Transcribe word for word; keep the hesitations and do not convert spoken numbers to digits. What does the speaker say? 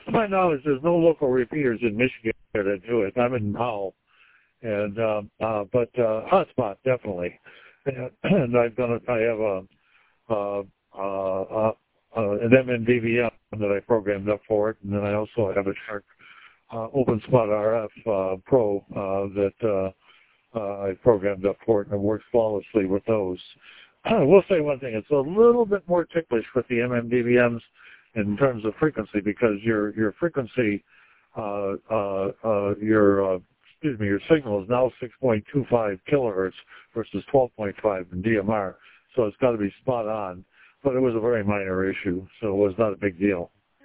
to my knowledge, there's no local repeaters in Michigan that do it. I'm in Powell, and um, uh, but uh, hotspot definitely. And, and I've done it. I have a uh, uh, uh, uh, an M M D V M that I programmed up for it, and then I also have a Shark uh, OpenSpot R F uh, Pro uh, that uh, uh, I programmed up for it, and it works flawlessly with those. I will say one thing: it's a little bit more ticklish with the M M D V Ms in terms of frequency, because your your frequency, uh, uh, uh, your uh, excuse me, your signal is now six point two five kilohertz versus twelve point five in D M R, so it's got to be spot on. But it was a very minor issue, so it was not a big deal.